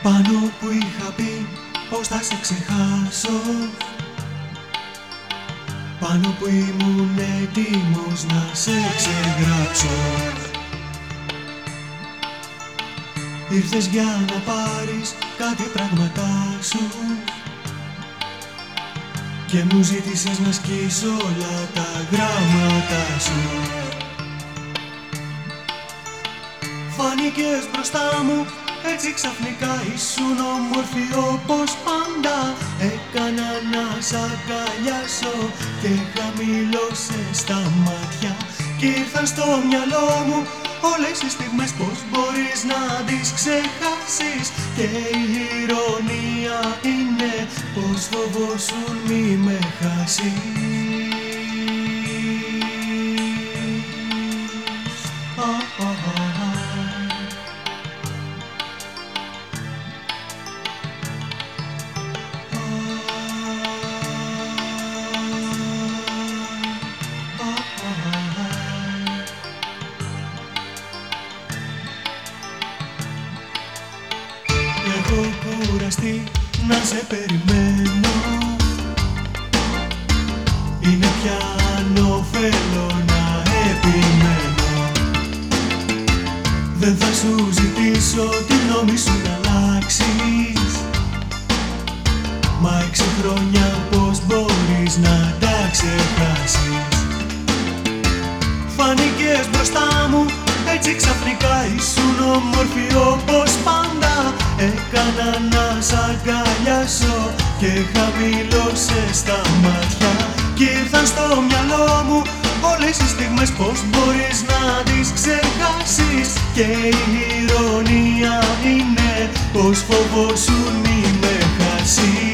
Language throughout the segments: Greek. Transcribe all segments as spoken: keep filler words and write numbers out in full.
Πάνω που είχα πει πως θα σε ξεχάσω, πάνω που ήμουν έτοιμος να σε ξεγράψω. Ήρθες για να πάρεις κάτι πράγματά σου και μου ζήτησες να σκίσω όλα τα γράμματα σου. Φάνηκες μπροστά μου έτσι ξαφνικά, ήσουν όμορφη όπως πάντα. Έκανα να σ' αγκαλιάσω και χαμηλώσες τα μάτια κι ήρθαν στο μυαλό μου όλες οι στιγμές, πως μπορείς να τις ξεχάσεις. Και η ηρωνία είναι πως φοβόσουν μη με χάσεις. Έχω κουραστεί να σε περιμένω, είναι πια ανώφελο να επιμένω. Δεν θα σου ζητήσω τη γνώμη σου να αλλάξεις, μα έξι χρόνια πως μπορείς να τα ξεχάσεις. Φάνηκες μπροστά μου έτσι ξαφνικά, ήσουν όμορφη όπως πάντα. Έκανα να σ' αγκαλιάσω και χαμηλώσες τα μάτια κι ήρθαν στο μυαλό μου όλες οι στιγμές, πως μπορείς να τις ξεχάσεις. Και η ηρωνία είναι πως φοβόσουν μη με χάσεις.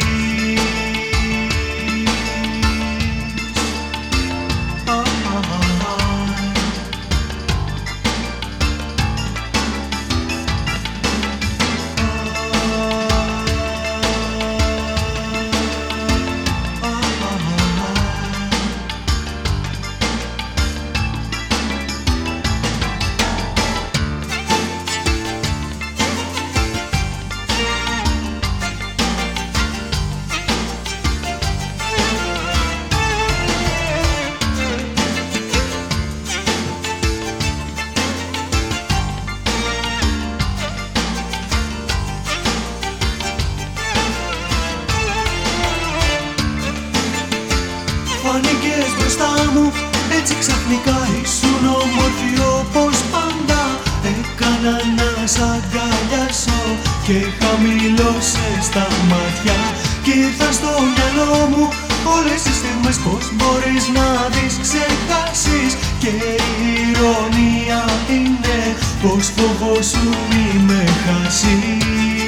Φάνηκες μπροστά μου έτσι ξαφνικά, ήσουν όμορφη όπως πάντα. Έκανα να σ' αγκαλιάσω και χαμηλώσες τα μάτια κι ήρθαν στο μυαλό μου όλες οι στιγμές, πως μπορείς να τις ξεχάσεις. Και η ηρωνία είναι πως φοβόσουν μη με χάσεις.